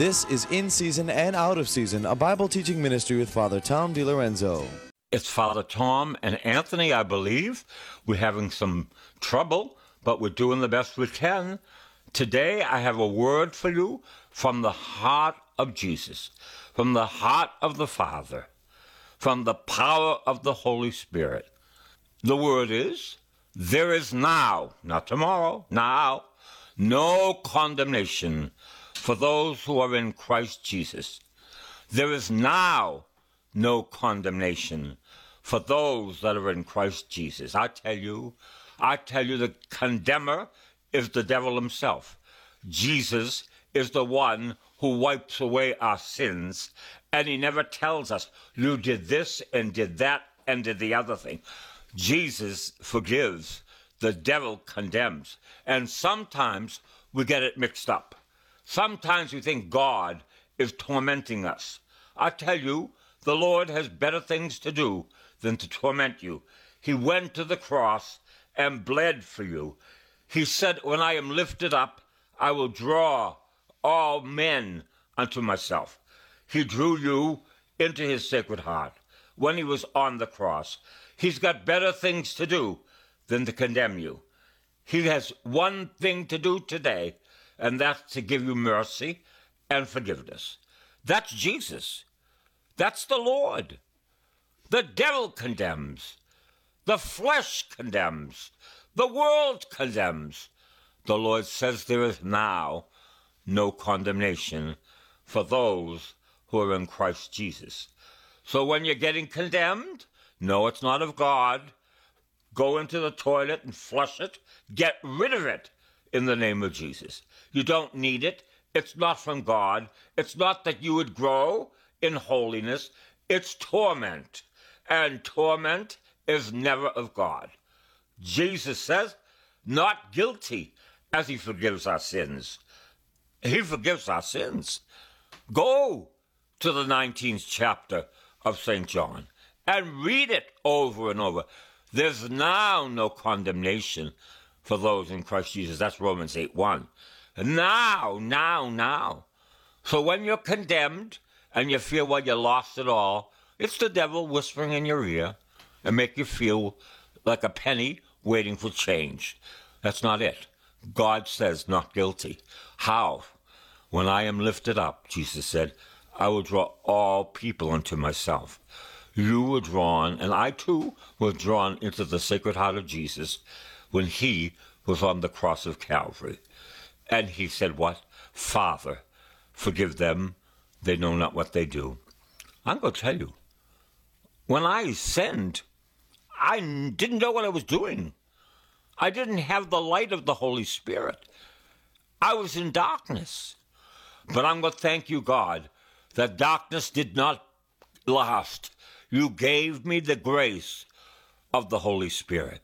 This is In Season and Out of Season, a Bible teaching ministry with Father Tom DiLorenzo. It's Father Tom and Anthony, I believe. We're having some trouble, but we're doing the best we can. Today, I have a word for you from the heart of Jesus, from the heart of the Father, from the power of the Holy Spirit. The word is, there is now, not tomorrow, now, no condemnation for those who are in Christ Jesus. There is now no condemnation for those that are in Christ Jesus. I tell you, the condemner is the devil himself. Jesus is the one who wipes away our sins, and he never tells us, you did this and did that and did the other thing. Jesus forgives. The devil condemns. And sometimes we get it mixed up. Sometimes we think God is tormenting us. I tell you, the Lord has better things to do than to torment you. He went to the cross and bled for you. He said, when I am lifted up, I will draw all men unto myself. He drew you into his sacred heart when he was on the cross. He's got better things to do than to condemn you. He has one thing to do today, and that's to give you mercy and forgiveness. That's Jesus. That's the Lord. The devil condemns. The flesh condemns. The world condemns. The Lord says there is now no condemnation for those who are in Christ Jesus. So when you're getting condemned, no, it's not of God. Go into the toilet and flush it. Get rid of it in the name of Jesus. You don't need it. It's not from God. It's not that you would grow in holiness. It's torment. And torment is never of God. Jesus says, not guilty, as he forgives our sins. He forgives our sins. Go to the 19th chapter of St. John and read it over and over. There's now no condemnation for those in Christ Jesus. That's Romans 8:1. Now. So when you're condemned and you feel, well, you lost it all, it's the devil whispering in your ear and make you feel like a penny waiting for change. That's not it. God says not guilty. How? When I am lifted up, Jesus said, I will draw all people unto myself. You were drawn, and I too was drawn into the sacred heart of Jesus when he was on the cross of Calvary. And he said what? Father, forgive them. They know not what they do. I'm going to tell you, when I sinned, I didn't know what I was doing. I didn't have the light of the Holy Spirit. I was in darkness. But I'm going to thank you, God, that darkness did not last. You gave me the grace of the Holy Spirit.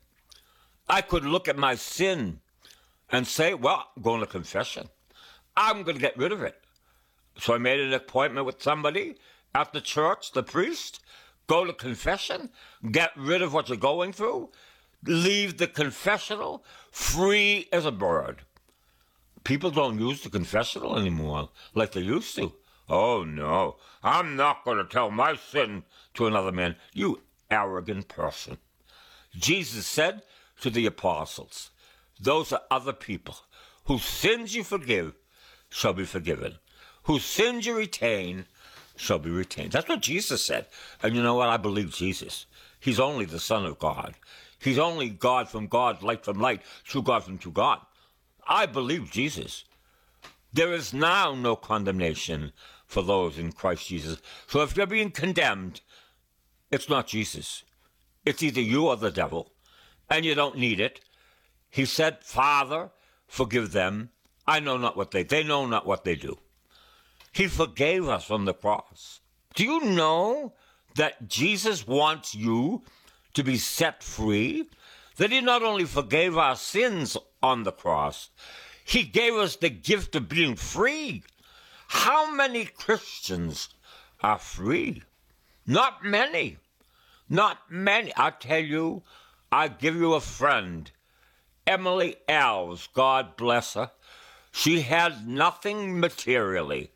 I could look at my sin and say, well, I'm going to confession. I'm going to get rid of it. So I made an appointment with somebody at the church, the priest. Go to confession, get rid of what you're going through, leave the confessional free as a bird. People don't use the confessional anymore like they used to. Oh, no, I'm not going to tell my sin to another man. You arrogant person. Jesus said to the apostles, those are other people. Whose sins you forgive shall be forgiven. Whose sins you retain shall be retained. That's what Jesus said. And you know what? I believe Jesus. He's only the Son of God. He's only God from God, light from light, true God from true God. I believe Jesus. There is now no condemnation for those in Christ Jesus. So if you're being condemned, it's not Jesus. It's either you or the devil, and you don't need it. He said, Father, forgive them. I know not what they know not what they do. He forgave us on the cross. Do you know that Jesus wants you to be set free? That he not only forgave our sins on the cross, he gave us the gift of being free. How many Christians are free? Not many. Not many. I tell you, I give you a friend, Emily Alves, God bless her. She had nothing materially,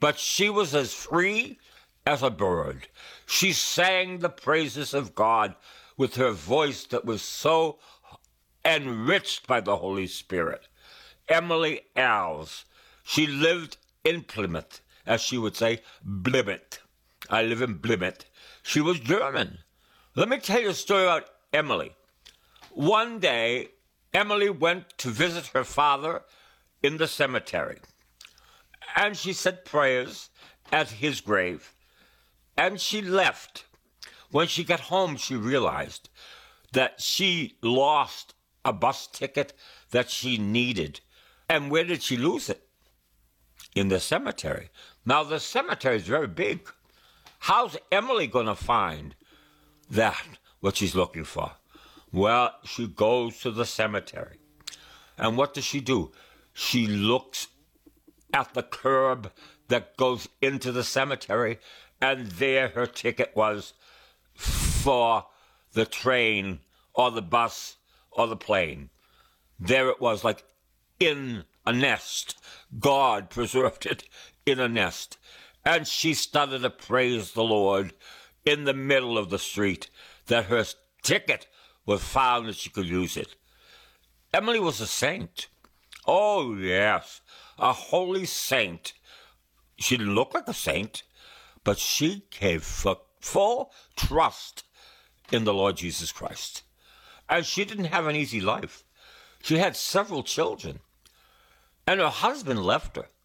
but she was as free as a bird. She sang the praises of God with her voice that was so enriched by the Holy Spirit. Emily Alves, she lived in Plymouth, as she would say, Blimmett. I live in Blimmett. She was German. Let me tell you a story about Emily. One day, Emily went to visit her father in the cemetery, and she said prayers at his grave, and she left. When she got home, she realized that she lost a bus ticket that she needed. And where did she lose it? In the cemetery. Now, the cemetery is very big. How's Emily going to find that, what she's looking for? Well, she goes to the cemetery. And what does she do? She looks at the curb that goes into the cemetery, and there her ticket was for the train or the bus or the plane. There it was, like in a nest. God preserved it in a nest. And she started to praise the Lord in the middle of the street that her ticket was found and she could use it. Emily was a saint. Oh, yes, a holy saint. She didn't look like a saint, but she gave full trust in the Lord Jesus Christ. And she didn't have an easy life. She had several children, and her husband left her.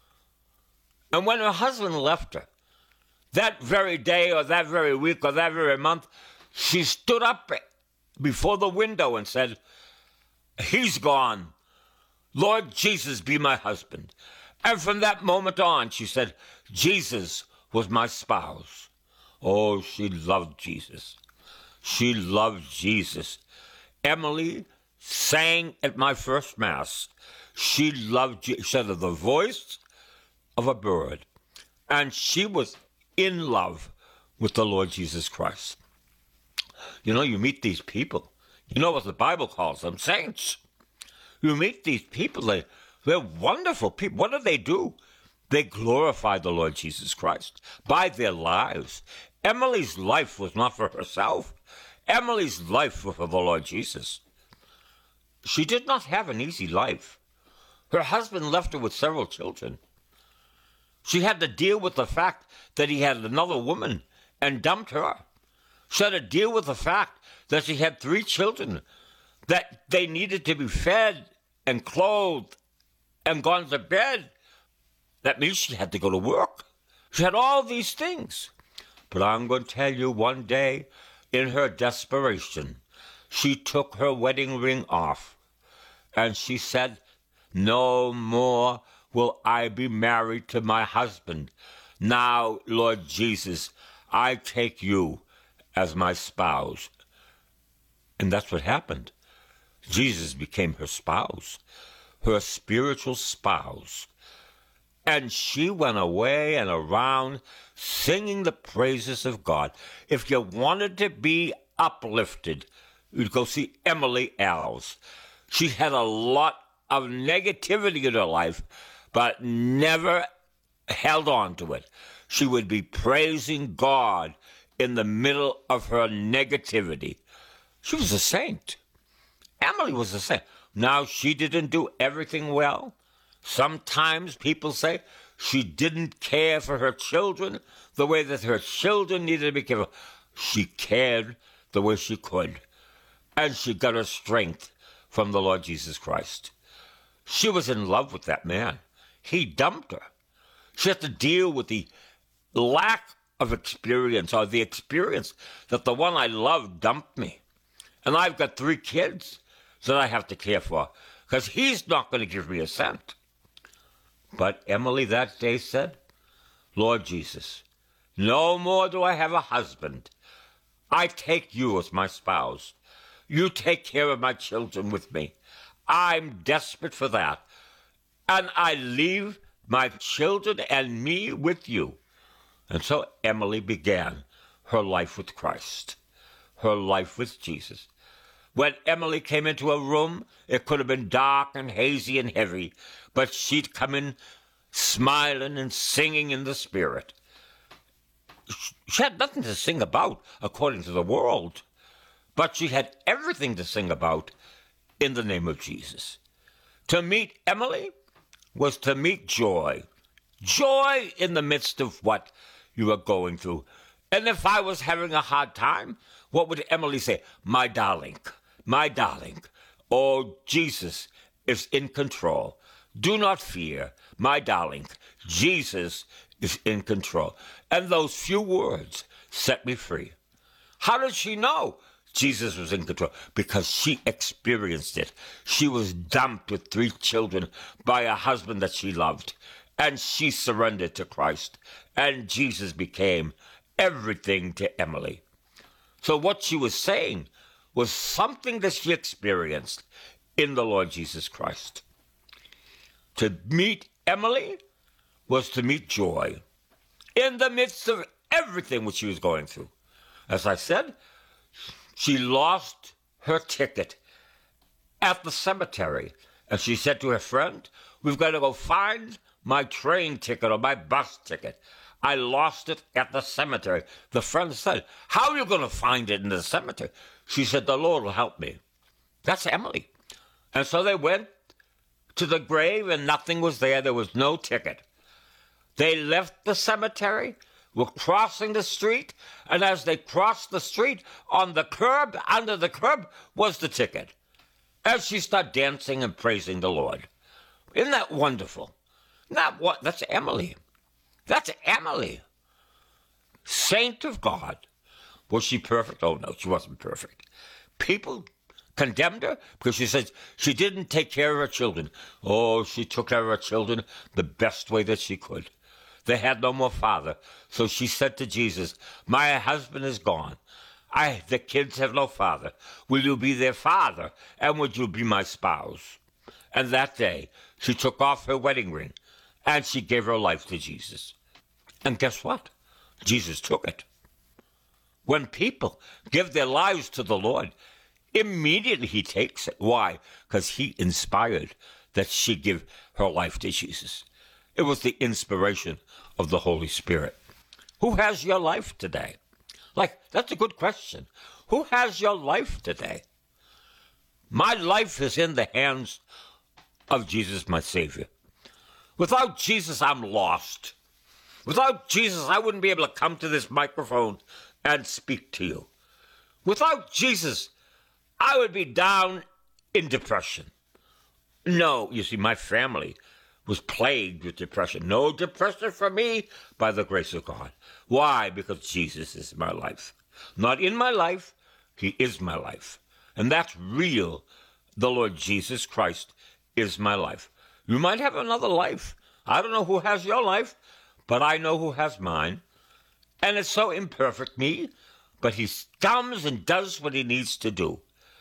And when her husband left her, that very day or that very week or that very month, she stood up before the window and said, "He's gone. Lord Jesus, be my husband." And from that moment on, she said, Jesus was my spouse. Oh, she loved Jesus. She loved Jesus. Emily sang at my first Mass. She loved Jesus. She had the voice of a bird. And she was in love with the Lord Jesus Christ. You know, you meet these people. You know what the Bible calls them? Saints. You meet these people. They're wonderful people. What do? They glorify the Lord Jesus Christ by their lives. Emily's life was not for herself. Emily's life was for the Lord Jesus. She did not have an easy life. Her husband left her with several children. She had to deal with the fact that he had another woman and dumped her. She had to deal with the fact that she had 3 children, that they needed to be fed and clothed and gone to bed. That means she had to go to work. She had all these things. But I'm going to tell you, one day, in her desperation, she took her wedding ring off, and she said, "No more will I be married to my husband. Now, Lord Jesus, I take you as my spouse." And that's what happened. Jesus became her spouse, her spiritual spouse. And she went away and around singing the praises of God. If you wanted to be uplifted, you'd go see Emily Alves. She had a lot of negativity in her life, but never held on to it. She would be praising God in the middle of her negativity. She was a saint. Emily was a saint. Now, she didn't do everything well. Sometimes people say she didn't care for her children the way that her children needed to be cared for. She cared the way she could. And she got her strength from the Lord Jesus Christ. She was in love with that man. He dumped her. She had to deal with the lack of experience, or the experience that the one I loved dumped me. And I've got 3 kids that I have to care for, because he's not going to give me a cent. But Emily that day said, "Lord Jesus, no more do I have a husband. I take you as my spouse. You take care of my children with me. I'm desperate for that. And I leave my children and me with you." And so Emily began her life with Christ, her life with Jesus. When Emily came into a room, it could have been dark and hazy and heavy, but she'd come in smiling and singing in the Spirit. She had nothing to sing about according to the world, but she had everything to sing about in the name of Jesus. To meet Emily was to meet joy. Joy in the midst of what you are going through. And if I was having a hard time, what would Emily say? My darling, my darling. Oh, Jesus is in control. Do not fear, my darling. Jesus is in control. And those few words set me free. How did she know Jesus was in control? Because she experienced it. She was dumped with 3 children by a husband that she loved. And she surrendered to Christ. And Jesus became everything to Emily. So what she was saying was something that she experienced in the Lord Jesus Christ. To meet Emily was to meet joy in the midst of everything which she was going through. As I said, she lost her ticket at the cemetery. And she said to her friend, we've got to go find my train ticket or my bus ticket. I lost it at the cemetery. The friend said, how are you going to find it in the cemetery? She said, the Lord will help me. That's Emily. And so they went to the grave and nothing was there. There was no ticket. They left the cemetery, were crossing the street, and as they crossed the street, on the curb, under the curb, was the ticket. As she started dancing and praising the Lord. Isn't that wonderful? That's Emily. That's Emily. Saint of God. Was she perfect? Oh, no, she wasn't perfect. People condemned her because she said she didn't take care of her children. Oh, she took care of her children the best way that she could. They had no more father. So she said to Jesus, my husband is gone. The kids have no father. Will you be their father? And would you be my spouse? And that day, she took off her wedding ring and she gave her life to Jesus. And guess what? Jesus took it. When people give their lives to the Lord, immediately he takes it. Why? Because he inspired that she give her life to Jesus. It was the inspiration of the Holy Spirit. Who has your life today? That's a good question. Who has your life today? My life is in the hands of Jesus, my Savior. Without Jesus, I'm lost. Without Jesus, I wouldn't be able to come to this microphone and speak to you. Without Jesus, I would be down in depression. No, you see, my family was plagued with depression. No depression for me by the grace of God. Why? Because Jesus is my life. Not in my life, he is my life. And that's real. The Lord Jesus Christ is my life. You might have another life. I don't know who has your life, but I know who has mine. And it's so imperfect, me, but he comes and does what he needs to do.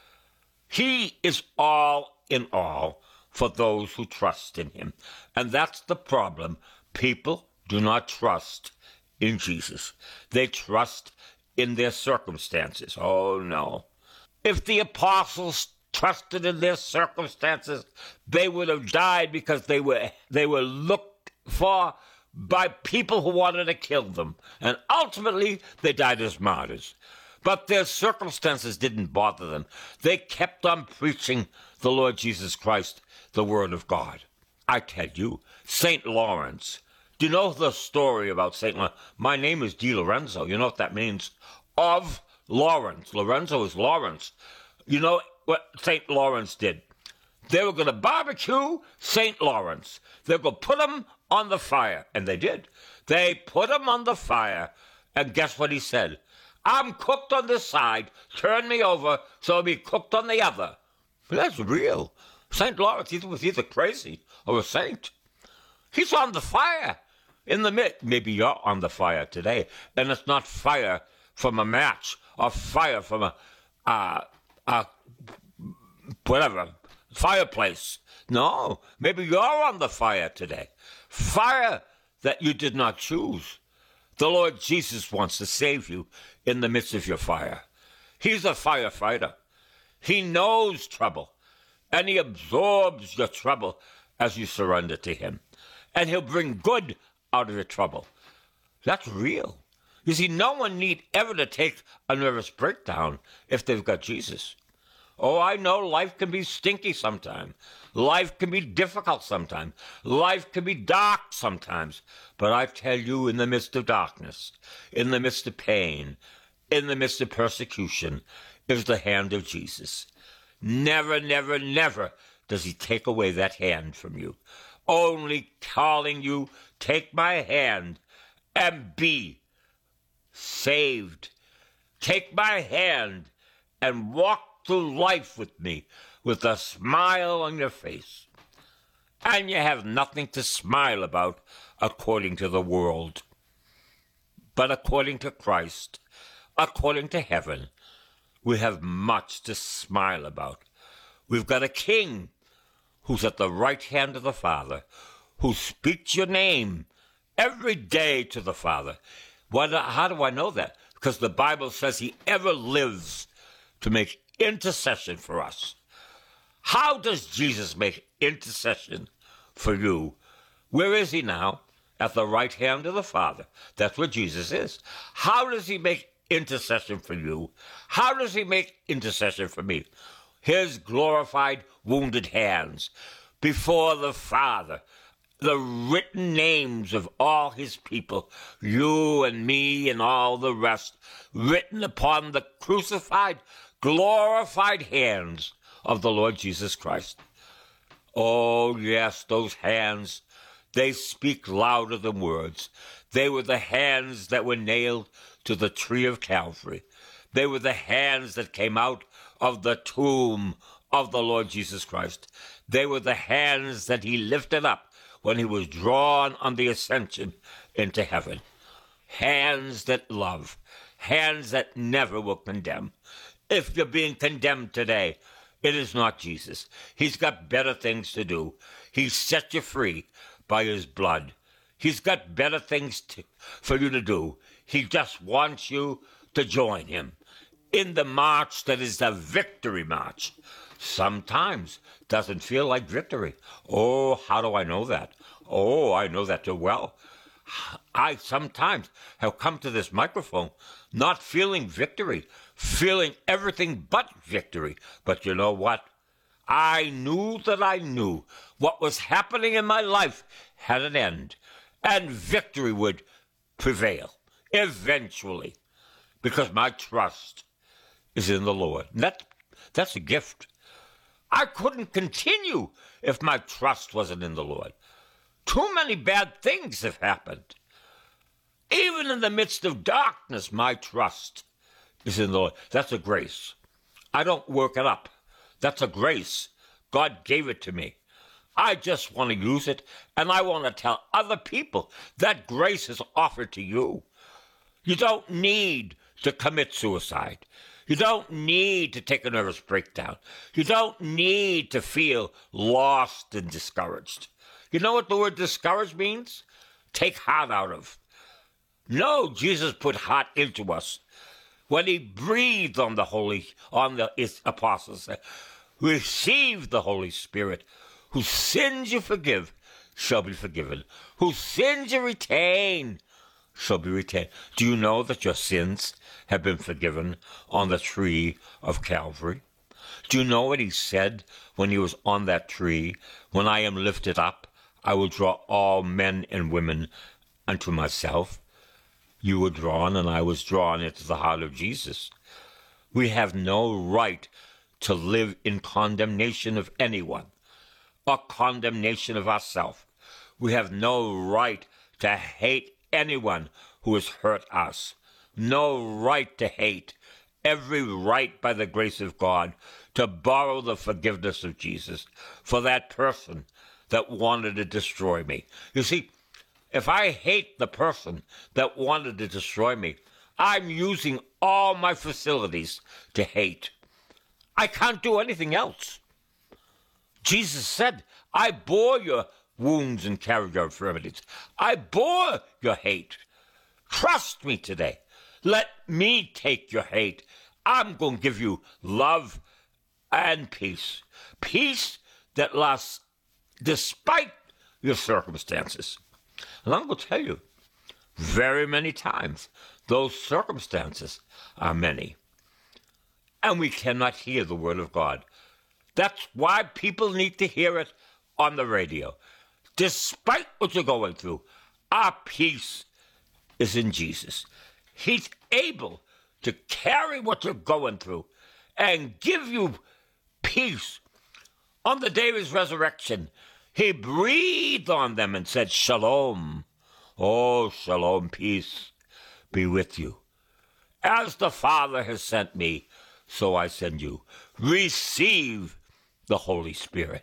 He is all in all for those who trust in him. And that's the problem. People do not trust in Jesus. They trust in their circumstances. Oh, no. If the apostles trusted in their circumstances, they would have died because they were looked for by people who wanted to kill them. And ultimately, they died as martyrs. But their circumstances didn't bother them. They kept on preaching the Lord Jesus Christ, the Word of God. I tell you, St. Lawrence. Do you know the story about St. Lawrence? My name is Di Lorenzo. You know what that means? Of Lawrence. Lorenzo is Lawrence. You know what St. Lawrence did? They were going to barbecue St. Lawrence. They were going to put him on the fire. And they did. They put him on the fire. And guess what he said? I'm cooked on this side. Turn me over so I'll be cooked on the other. But that's real. St. Lawrence was either crazy or a saint. He's on the fire. In the midst. Maybe you're on the fire today. And it's not fire from a match or fire from a fireplace. No, maybe you're on the fire today. Fire that you did not choose. The Lord Jesus wants to save you in the midst of your fire. He's a firefighter. He knows trouble, and he absorbs your trouble as you surrender to him. and he'll bring good out of your trouble. That's real. You see, no one need ever to take a nervous breakdown if they've got Jesus. Oh, I know life can be stinky sometimes. Life can be difficult sometimes. Life can be dark sometimes. But I tell you, in the midst of darkness, in the midst of pain, in the midst of persecution, is the hand of Jesus. Never, never, never does he take away that hand from you. Only calling you, take my hand and be saved. Take my hand and walk through life with me with a smile on your face. And you have nothing to smile about according to the world. But according to Christ, according to heaven, we have much to smile about. We've got a king who's at the right hand of the Father, who speaks your name every day to the Father. How do I know that? Because the Bible says he ever lives to make intercession for us. How does Jesus make intercession for you? Where is he now? At the right hand of the Father. That's where Jesus is. How does he make intercession for you? How does he make intercession for me? His glorified, wounded hands before the Father. The written names of all his people, you and me and all the rest, written upon the crucified, glorified hands of the Lord Jesus Christ. Oh, yes, those hands, they speak louder than words. They were the hands that were nailed to the tree of Calvary. They were the hands that came out of the tomb of the Lord Jesus Christ. They were the hands that he lifted up when he was drawn on the ascension into heaven. Hands that love. Hands that never will condemn. If you're being condemned today, it is not Jesus. He's got better things to do. He set you free by his blood. He's got better things for you to do. He just wants you to join him in the march that is the victory march. Sometimes doesn't feel like victory. Oh, how do I know that? Oh, I know that too well. I sometimes have come to this microphone not feeling victory, feeling everything but victory. But you know what? I knew that I knew what was happening in my life had an end, and victory would prevail eventually, because my trust is in the Lord. That's a gift. I couldn't continue if my trust wasn't in the Lord. Too many bad things have happened. Even in the midst of darkness, my trust is in the Lord. That's a grace. I don't work it up. That's a grace. God gave it to me. I just want to use it, and I want to tell other people that grace is offered to you. You don't need to commit suicide. You don't need to take a nervous breakdown. You don't need to feel lost and discouraged. You know what the word discouraged means? Take heart out of. No, Jesus put heart into us when he breathed on his apostles. Receive the Holy Spirit. Whose sins you forgive shall be forgiven. Whose sins you retain shall be retained. Do you know that your sins have been forgiven on the tree of Calvary? Do you know what he said when he was on that tree? When I am lifted up, I will draw all men and women unto myself. You were drawn, and I was drawn into the heart of Jesus. We have no right to live in condemnation of anyone or condemnation of ourselves. We have no right to hate anyone who has hurt us. No right to hate. Every right by the grace of God to borrow the forgiveness of Jesus for that person that wanted to destroy me. You see, if I hate the person that wanted to destroy me, I'm using all my facilities to hate. I can't do anything else. Jesus said, I bore your wounds and carried your infirmities. I bore your hate. Trust me today. Let me take your hate. I'm going to give you love and peace. Peace that lasts despite your circumstances. And I'm going to tell you, very many times, those circumstances are many. And we cannot hear the word of God. That's why people need to hear it on the radio. Despite what you're going through, our peace is in Jesus. He's able to carry what you're going through and give you peace. On the day of his resurrection, he breathed on them and said, Shalom. Oh, shalom, peace be with you. As the Father has sent me, so I send you. Receive the Holy Spirit.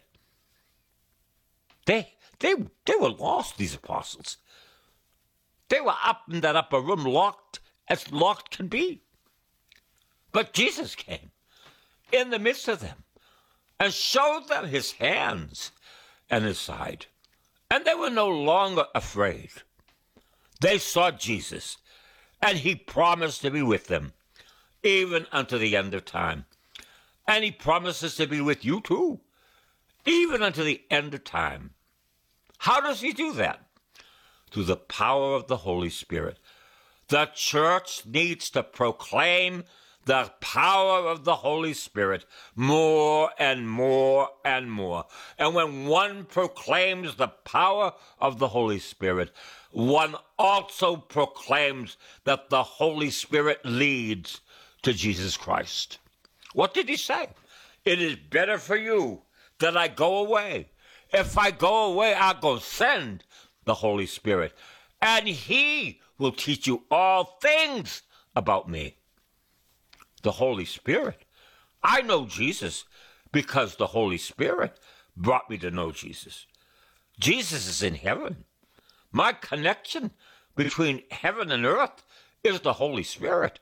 They were lost, these apostles. They were up in that upper room, locked as locked can be. But Jesus came in the midst of them and showed them his hands and his side. And they were no longer afraid. They saw Jesus, and he promised to be with them, even unto the end of time. And he promises to be with you too, even unto the end of time. How does he do that? Through the power of the Holy Spirit. The church needs to proclaim the power of the Holy Spirit more and more and more. And when one proclaims the power of the Holy Spirit, one also proclaims that the Holy Spirit leads to Jesus Christ. What did he say? It is better for you that I go away. If I go away, I'll go send the Holy Spirit, and he will teach you all things about me. The Holy Spirit. I know Jesus because the Holy Spirit brought me to know Jesus. Jesus is in heaven. My connection between heaven and earth is the Holy Spirit.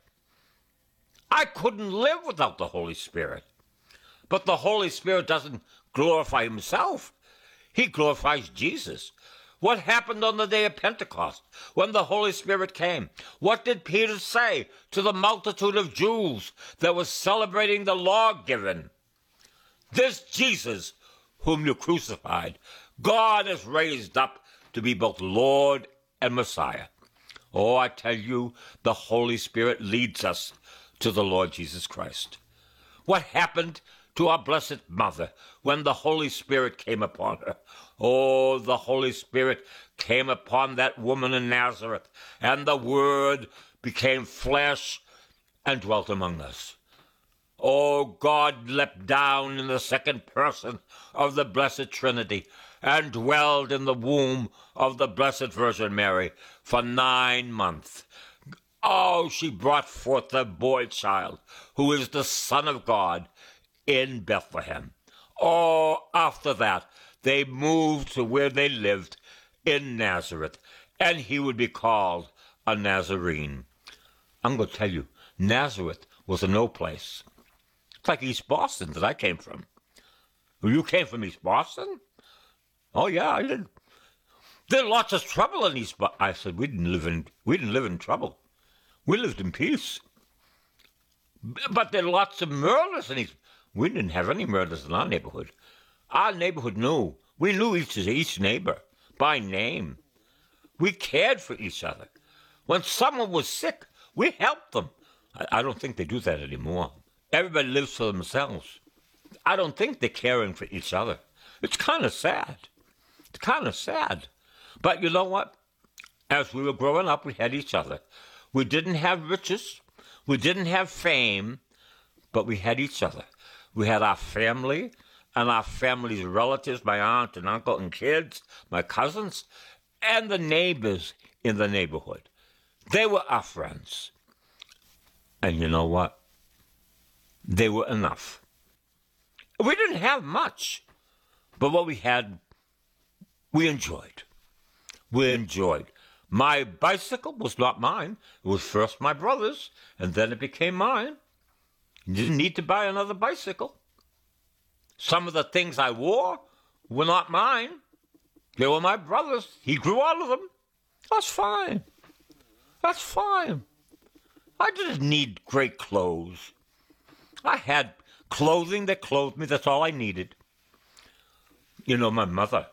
I couldn't live without the Holy Spirit. But the Holy Spirit doesn't glorify himself. He glorifies Jesus. What happened on the day of Pentecost when the Holy Spirit came? What did Peter say to the multitude of Jews that was celebrating the law given? This Jesus whom you crucified, God has raised up to be both Lord and Messiah. Oh, I tell you, the Holy Spirit leads us to the Lord Jesus Christ. What happened to our Blessed Mother when the Holy Spirit came upon her? Oh, the Holy Spirit came upon that woman in Nazareth, and the Word became flesh and dwelt among us. Oh, God leapt down in the second person of the Blessed Trinity and dwelled in the womb of the Blessed Virgin Mary for 9 months. Oh, she brought forth the boy child, who is the Son of God, in Bethlehem. Oh, after that, they moved to where they lived in Nazareth, and he would be called a Nazarene. I'm going to tell you, Nazareth was a no place. It's like East Boston that I came from. You came from East Boston? Oh, yeah, I did. There are lots of trouble in East Boston. I said, we didn't live in trouble. We lived in peace. But there are lots of murders in East Boston. We didn't have any murders in our neighborhood. Our neighborhood knew. We knew each neighbor by name. We cared for each other. When someone was sick, we helped them. I don't think they do that anymore. Everybody lives for themselves. I don't think they're caring for each other. It's kind of sad. It's kind of sad. But you know what? As we were growing up, we had each other. We didn't have riches. We didn't have fame. But we had each other. We had our family and our family's relatives, my aunt and uncle and kids, my cousins, and the neighbors in the neighborhood. They were our friends. And you know what? They were enough. We didn't have much, but what we had, we enjoyed. We enjoyed. My bicycle was not mine. It was first my brother's, and then it became mine. You didn't need to buy another bicycle. Some of the things I wore were not mine. They were my brother's. He grew out of them. That's fine. That's fine. I didn't need great clothes. I had clothing that clothed me. That's all I needed. You know, my mother,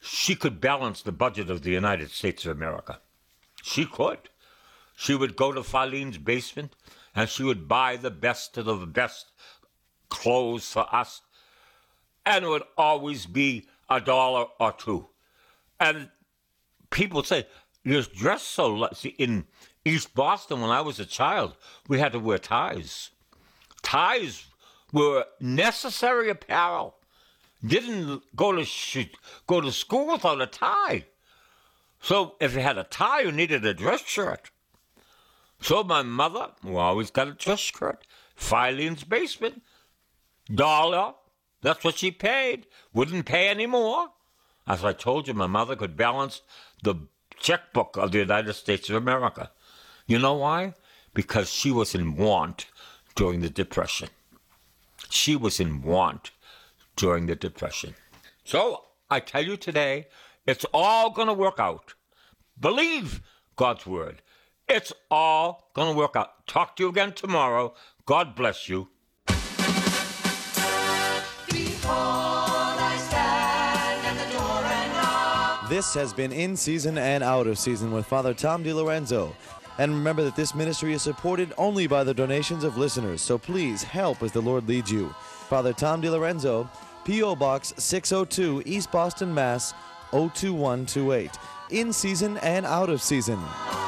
she could balance the budget of the United States of America. She could. She would go to Filene's basement and she would buy the best of the best clothes for us. And it would always be $1 or $2. And people say, you're dressed so... See, in East Boston, when I was a child, we had to wear ties. Ties were necessary apparel. Didn't go to school without a tie. So if you had a tie, you needed a dress shirt. So my mother, who always got a dress shirt, Filene's basement, $1. That's what she paid. Wouldn't pay any more. As I told you, my mother could balance the checkbook of the United States of America. You know why? Because she was in want during the Depression. She was in want during the Depression. So I tell you today, it's all going to work out. Believe God's word. It's all going to work out. Talk to you again tomorrow. God bless you. This has been In Season and Out of Season with Father Tom DiLorenzo. And remember that this ministry is supported only by the donations of listeners, so please help as the Lord leads you. Father Tom DiLorenzo, P.O. Box 602, East Boston, Mass. 02128. In Season and Out of Season.